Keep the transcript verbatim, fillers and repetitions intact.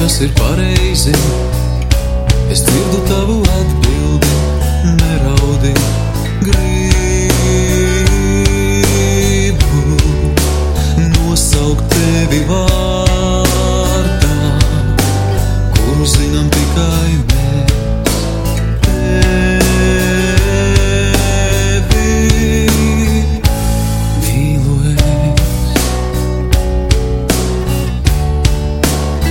kas ir pareizi. Es dzirdu tavu atbildi, neraudi, grib.